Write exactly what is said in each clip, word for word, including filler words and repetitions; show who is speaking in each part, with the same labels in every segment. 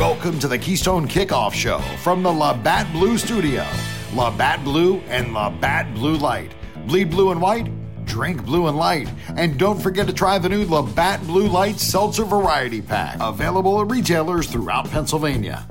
Speaker 1: Welcome to the Keystone Kickoff Show from the Labatt Blue Studio. Labatt Blue and Labatt Blue Light. Bleed blue and white, drink blue and light. And don't forget to try the new Labatt Blue Light Seltzer Variety Pack. Available at retailers throughout Pennsylvania.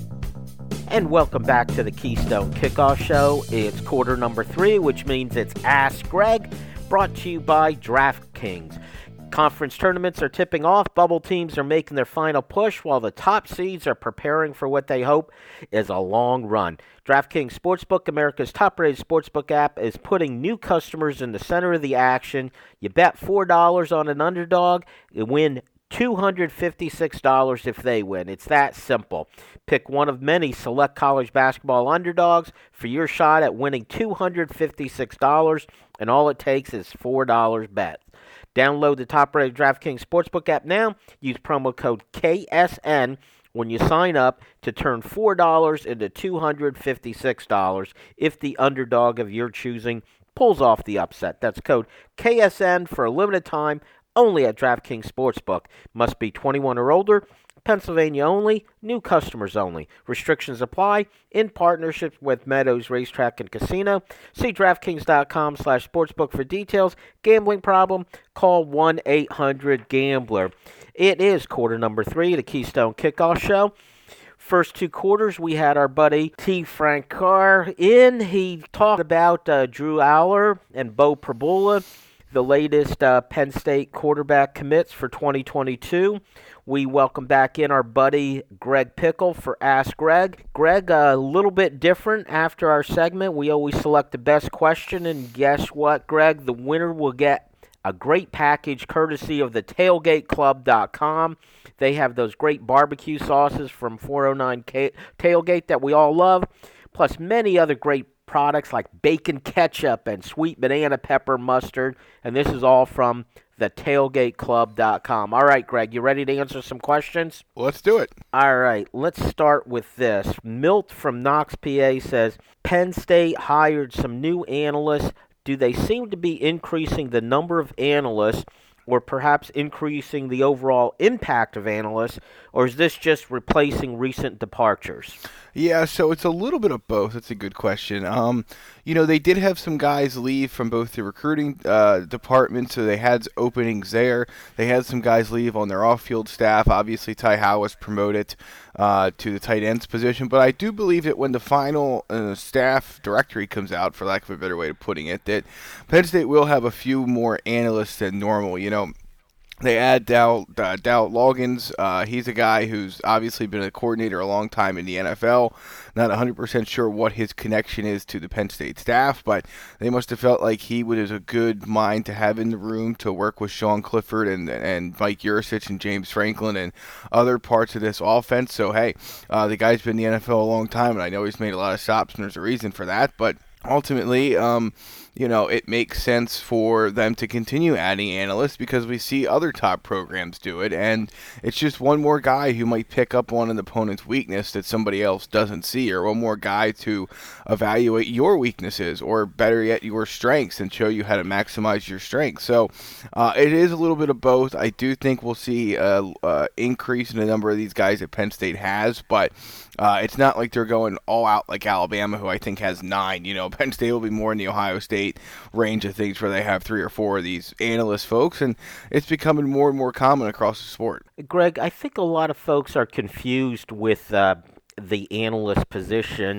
Speaker 2: And welcome back to the Keystone Kickoff Show. It's quarter number three, which means it's Ask Greg, brought to you by DraftKings. Conference tournaments are tipping off. Bubble teams are making their final push, while the top seeds are preparing for what they hope is a long run. DraftKings Sportsbook, America's top-rated sportsbook app, is putting new customers in the center of the action. You bet four dollars on an underdog, you win two hundred fifty-six dollars if they win. It's that simple. Pick one of many select college basketball underdogs for your shot at winning two hundred fifty-six dollars, and all it takes is four dollars bet. Download the top-rated DraftKings Sportsbook app now. Use promo code K S N when you sign up to turn four dollars into two hundred fifty-six dollars if the underdog of your choosing pulls off the upset. That's code K S N for a limited time, only at DraftKings Sportsbook. Must be twenty-one or older. Pennsylvania only. New customers only. Restrictions apply. In partnership with Meadows Racetrack and Casino. See DraftKings.com slash sportsbook for details. Gambling problem? Call one eight hundred gambler. It is quarter number three, the Keystone Kickoff Show. First two quarters, we had our buddy T. Frank Carr in. He talked about uh, Drew Aller and Bo Prabula, the latest uh, Penn State quarterback commits for twenty twenty-two. We welcome back in our buddy Greg Pickle for Ask Greg. Greg, a little bit different after our segment. We always select the best question, and guess what, Greg? The winner will get a great package courtesy of the tailgate club dot com. They have those great barbecue sauces from four oh nine K- Tailgate that we all love, plus many other great products like bacon ketchup and sweet banana pepper mustard, and this is all from the tailgate club dot com. All right, Greg, you ready to answer some questions?
Speaker 3: Let's do it.
Speaker 2: All right, let's start with this. Milt from Knox, P A says, Penn State hired some new analysts. Do they seem to be increasing the number of analysts, or perhaps increasing the overall impact of analysts, or is this just replacing recent departures?
Speaker 3: Yeah, so it's a little bit of both. That's a good question. Um, you know, they did have some guys leave from both the recruiting uh, department, so they had openings there. They had some guys leave on their off-field staff. Obviously, Ty Howe was promoted uh, to the tight ends position, but I do believe that when the final uh, staff directory comes out, for lack of a better way of putting it, that Penn State will have a few more analysts than normal. You know, they add Dow, uh, Dow Loggins. Uh, he's a guy who's obviously been a coordinator a long time in the N F L. Not one hundred percent sure what his connection is to the Penn State staff, but they must have felt like he was a good mind to have in the room to work with Sean Clifford and and Mike Yurcich and James Franklin and other parts of this offense. So, hey, uh, the guy's been in the N F L a long time, and I know he's made a lot of stops, and there's a reason for that, but ultimately, um, you know, it makes sense for them to continue adding analysts because we see other top programs do it, and it's just one more guy who might pick up on an opponent's weakness that somebody else doesn't see, or one more guy to evaluate your weaknesses, or better yet, your strengths, and show you how to maximize your strengths. So uh, it is a little bit of both. I do think we'll see an increase in the number of these guys that Penn State has, but uh, it's not like they're going all out like Alabama, who I think has nine. You know, Penn State will be more in the Ohio State range of things where they have three or four of these analyst folks, and it's becoming more and more common across the sport.
Speaker 2: Greg, I think a lot of folks are confused with uh, the analyst position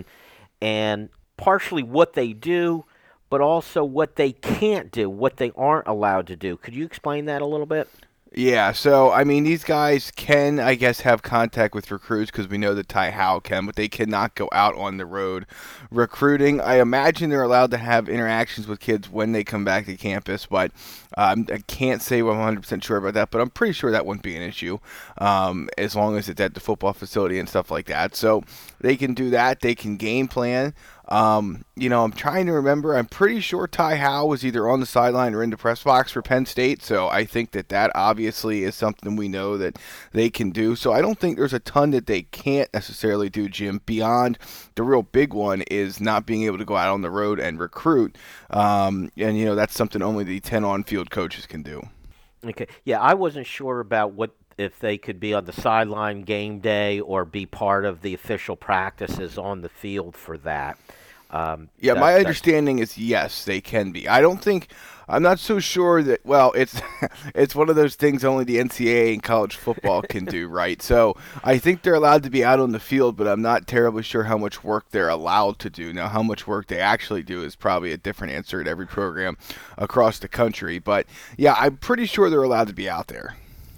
Speaker 2: and partially what they do, but also what they can't do, what they aren't allowed to do. Could you explain that a little bit?
Speaker 3: Yeah, so, I mean, these guys can, I guess, have contact with recruits because we know that Ty Howe can, but they cannot go out on the road recruiting. I imagine they're allowed to have interactions with kids when they come back to campus, but um, I can't say I'm one hundred percent sure about that, but I'm pretty sure that wouldn't be an issue um, as long as it's at the football facility and stuff like that. So they can do that. They can game plan. Um, you know, I'm trying to remember. I'm pretty sure Ty Howe was either on the sideline or in the press box for Penn State, so I think that that obviously is something we know that they can do. So I don't think there's a ton that they can't necessarily do, Jim, beyond the real big one is not being able to go out on the road and recruit. Um, and, you know, that's something only the ten on-field coaches can do.
Speaker 2: Okay. Yeah, I wasn't sure about what if they could be on the sideline game day or be part of the official practices on the field for that. Um,
Speaker 3: Yeah,
Speaker 2: that
Speaker 3: my
Speaker 2: that's
Speaker 3: understanding is yes, they can be. I don't think I'm not so sure that. Well, it's it's one of those things only the N C double A and college football can do, right? So I think they're allowed to be out on the field, but I'm not terribly sure how much work they're allowed to do. Now, how much work they actually do is probably a different answer at every program across the country. But yeah, I'm pretty sure they're allowed to be out there.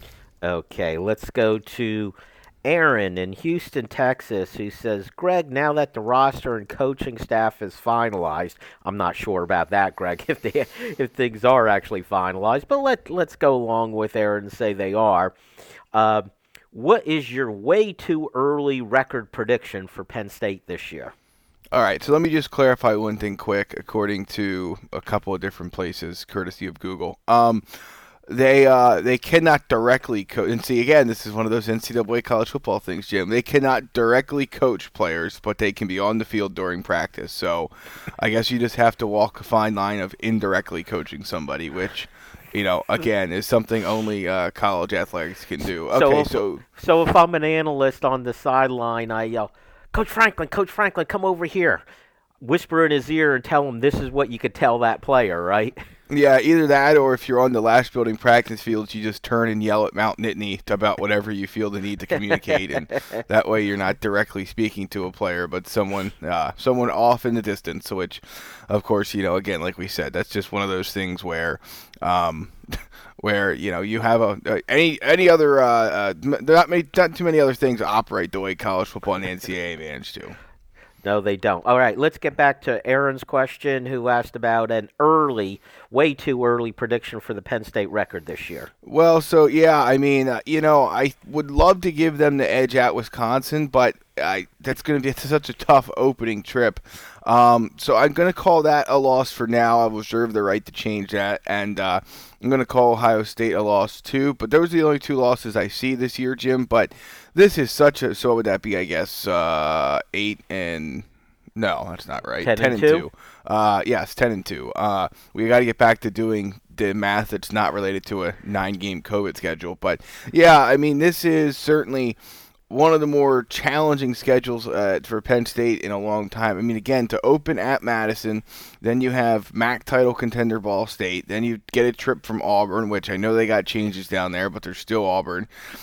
Speaker 2: Okay, let's go to Aaron in Houston, Texas, who says, Greg, now that the roster and coaching staff is finalized, I'm not sure about that, Greg, if they, if things are actually finalized, but let, let's go along with Aaron and say they are. Uh, what is your way too early record prediction for Penn State this year?
Speaker 3: All right, so let me just clarify one thing quick, according to a couple of different places, courtesy of Google. Um, They uh, they cannot directly coach. And see, again, this is one of those N C double A college football things, Jim. They cannot directly coach players, but they can be on the field during practice. So I guess you just have to walk a fine line of indirectly coaching somebody, which, you know, again, is something only uh, college athletics can do. Okay,
Speaker 2: so, if,
Speaker 3: so
Speaker 2: so if I'm an analyst on the sideline, I yell, Coach Franklin, Coach Franklin, come over here. Whisper in his ear and tell him this is what you could tell that player, right?
Speaker 3: yeah, either that or if you're on the Lash Building practice fields, you just turn and yell at Mount Nittany about whatever you feel the need to communicate, and that way you're not directly speaking to a player, but someone uh, someone off in the distance, which, of course, you know, again, like we said, that's just one of those things where um, where, you know, you have a, a any any other, uh, uh, not, many, not too many other things operate the way college football and the N C double A managed to.
Speaker 2: No, they don't. All right, let's get back to Aaron's question, who asked about an early, way too early prediction for the Penn State record this year.
Speaker 3: Well, so, yeah, I mean, uh, you know, I would love to give them the edge at Wisconsin, but I, that's going to be such a tough opening trip. Um, so I'm going to call that a loss for now. I will reserve the right to change that, and uh, I'm going to call Ohio State a loss too. But those are the only two losses I see this year, Jim. But this is such a – so what would that be, I guess, uh, eight and – no, that's not right.
Speaker 2: ten,
Speaker 3: ten
Speaker 2: and
Speaker 3: and
Speaker 2: two?
Speaker 3: two. Uh, yes, ten and two. Uh, we got to get back to doing the math that's not related to a nine-game COVID schedule. But, yeah, I mean, this is certainly – one of the more challenging schedules uh, for Penn State in a long time. I mean, again, to open at Madison, then you have M A C title contender Ball State, then you get a trip from Auburn, which I know they got changes down there, but they're still Auburn.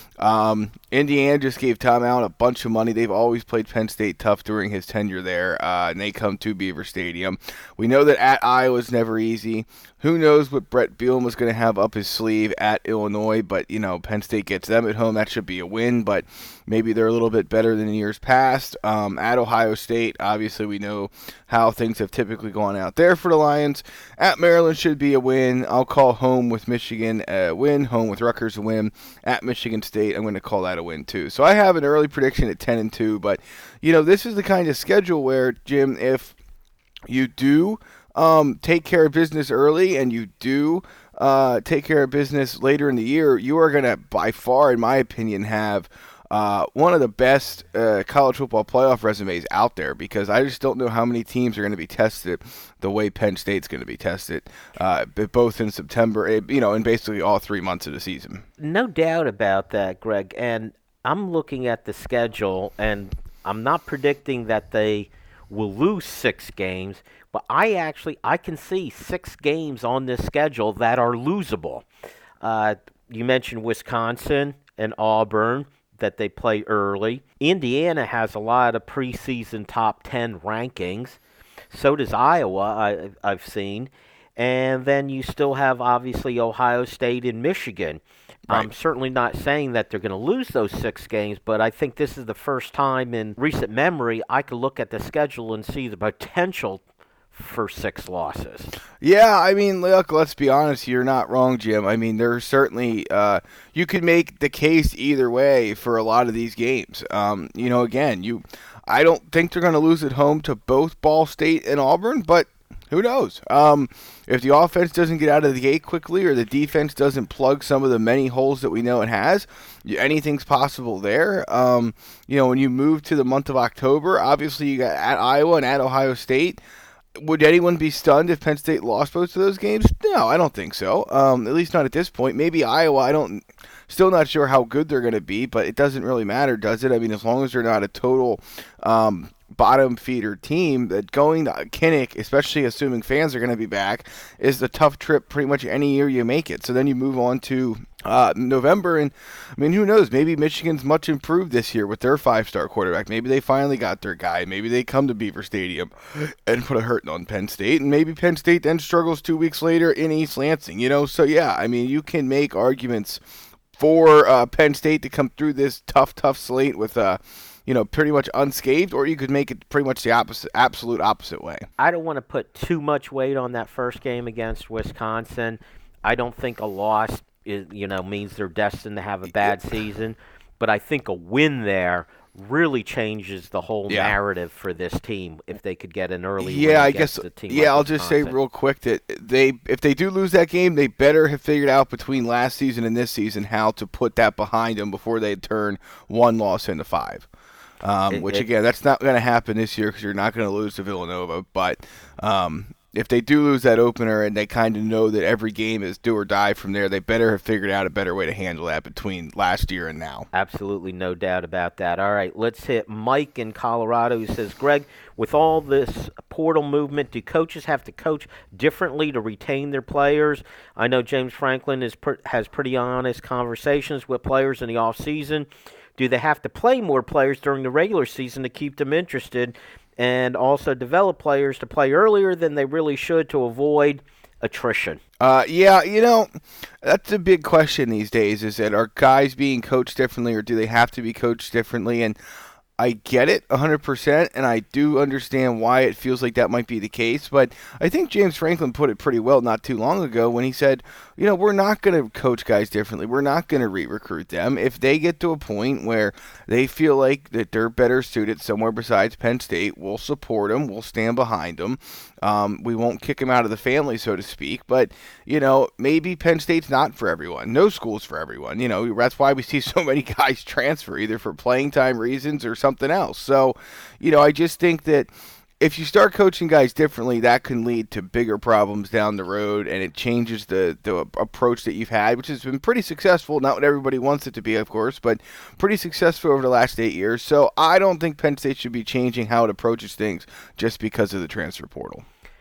Speaker 3: Um, Indiana just gave Tom Allen a bunch of money. They've always played Penn State tough during his tenure there, uh, and they come to Beaver Stadium. We know that at Iowa's never easy. Who knows what Brett Bielema was going to have up his sleeve at Illinois, but, you know, Penn State gets them at home. That should be a win, but maybe they're a little bit better than in years past. Um, at Ohio State, obviously we know how things have typically gone out there for the Lions. At Maryland should be a win. I'll call home with Michigan a win, home with Rutgers a win. At Michigan State, I'm going to call that a win too. So I have an early prediction at ten and two, but, you know, this is the kind of schedule where, Jim, if you do um, take care of business early and you do uh, take care of business later in the year, you are going to, by far, in my opinion, have uh, one of the best uh, college football playoff resumes out there, because I just don't know how many teams are going to be tested the way Penn State's going to be tested, uh, both in September, you know, in basically all three months of the season.
Speaker 2: No doubt about that, Greg. And I'm looking at the schedule, and I'm not predicting that they will lose six games, but I actually I can see six games on this schedule that are losable. Uh, you mentioned Wisconsin and Auburn, that they play early. Indiana has a lot of preseason top ten rankings. So does Iowa, I, I've seen. And then you still have, obviously, Ohio State and Michigan. Right. I'm certainly not saying that they're going to lose those six games, but I think this is the first time in recent memory I could look at the schedule and see the potential for six losses.
Speaker 3: Yeah, I mean, look, let's be honest, you're not wrong, Jim. I mean, there's certainly, uh, you could make the case either way for a lot of these games. Um, you know, again, you, I don't think they're going to lose at home to both Ball State and Auburn, but who knows? Um, if the offense doesn't get out of the gate quickly, or the defense doesn't plug some of the many holes that we know it has, anything's possible there. Um, you know, when you move to the month of October, obviously you got at Iowa and at Ohio State. would anyone be stunned if Penn State lost both of those games? No, I don't think so. Um, at least not at this point. Maybe Iowa, I don't, still not sure how good they're going to be, but it doesn't really matter, does it? I mean, as long as they're not a total um, bottom feeder team, that going to Kinnick, especially assuming fans are going to be back, is a tough trip pretty much any year you make it. So then you move on to Uh, November, and I mean, who knows? Maybe Michigan's much improved this year with their five-star quarterback. Maybe they finally got their guy. Maybe they come to Beaver Stadium and put a hurting on Penn State, and maybe Penn State then struggles two weeks later in East Lansing. You know, so yeah, I mean, you can make arguments for uh, Penn State to come through this tough, tough slate with uh, you know, pretty much unscathed, or you could make it pretty much the opposite, absolute opposite way.
Speaker 2: I don't want to put too much weight on that first game against Wisconsin. I don't think a loss is, you know, means they're destined to have a bad season, but I think a win there really changes the whole yeah. narrative for this team if they could get an early
Speaker 3: yeah,
Speaker 2: win
Speaker 3: I
Speaker 2: against
Speaker 3: guess,
Speaker 2: a team
Speaker 3: yeah,
Speaker 2: like
Speaker 3: I'll
Speaker 2: Wisconsin.
Speaker 3: just say real quick that they, if they do lose that game, they better have figured out between last season and this season how to put that behind them before they turn one loss into five. Um,
Speaker 2: it,
Speaker 3: which,
Speaker 2: it,
Speaker 3: again, that's not going to happen this year because you're not going to lose to Villanova. But um, if they do lose that opener and they kind of know that every game is do or die from there, they better have figured out a better way to handle that between last year and now.
Speaker 2: Absolutely no doubt about that. All right, let's hit Mike in Colorado who says, Greg, with all this portal movement, do coaches have to coach differently to retain their players? I know James Franklin is per- has pretty honest conversations with players in the offseason. Do they have to play more players during the regular season to keep them interested and also develop players to play earlier than they really should to avoid attrition?
Speaker 3: Uh, yeah, you know, that's a big question these days, is that are guys being coached differently or do they have to be coached differently? And I get it one hundred percent, and I do understand why it feels like that might be the case, but I think James Franklin put it pretty well not too long ago when he said, you know, we're not going to coach guys differently. We're not going to re-recruit them. If they get to a point where they feel like that they're better suited somewhere besides Penn State, we'll support them. We'll stand behind them. Um, we won't kick them out of the family, so to speak, but, you know, maybe Penn State's not for everyone. No school's for everyone. You know, that's why we see so many guys transfer, either for playing time reasons or something else. So, you know, I just think that if you start coaching guys differently, that can lead to bigger problems down the road, and it changes the, the approach that you've had, which has been pretty successful. Not what everybody wants it to be, of course, but pretty successful over the last eight years. So I don't think Penn State should be changing how it approaches things just because of the transfer portal.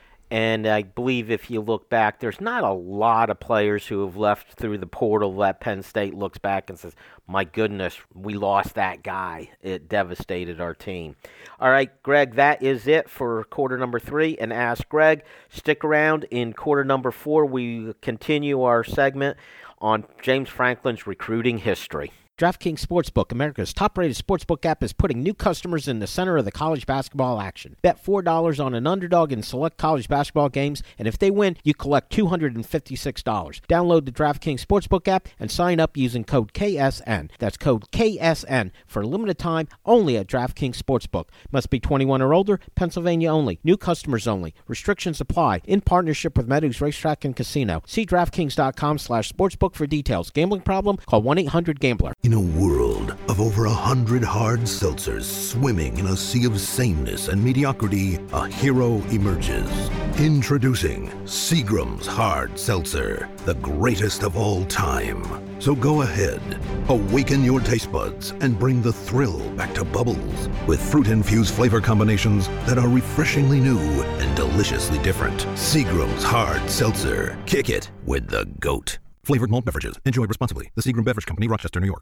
Speaker 2: And I believe if you look back, there's not a lot of players who have left through the portal that Penn State looks back and says, my goodness, we lost that guy. It devastated our team. All right, Greg, that is it for quarter number three. And Ask Greg, stick around. In quarter number four, we continue our segment on James Franklin's recruiting history.
Speaker 4: DraftKings Sportsbook, America's top-rated sportsbook app, is putting new customers in the center of the college basketball action. Bet four dollars on an underdog in select college basketball games, and if they win, you collect two hundred fifty-six dollars. Download the DraftKings Sportsbook app and sign up using code K S N. That's code K S N for a limited time only at DraftKings Sportsbook. Must be twenty-one or older, Pennsylvania only. New customers only. Restrictions apply. In partnership with Meadows Racetrack and Casino. See DraftKings.com slash sportsbook for details. Gambling problem? Call one eight hundred gambler.
Speaker 5: In a world of over a hundred hard seltzers swimming in a sea of sameness and mediocrity, a hero emerges. Introducing Seagram's Hard Seltzer, the greatest of all time. So go ahead, awaken your taste buds and bring the thrill back to Bubbles with fruit-infused flavor combinations that are refreshingly new and deliciously different. Seagram's Hard Seltzer. Kick it with the GOAT. Flavored malt beverages. Enjoy responsibly. The Seagram Beverage Company, Rochester, New York.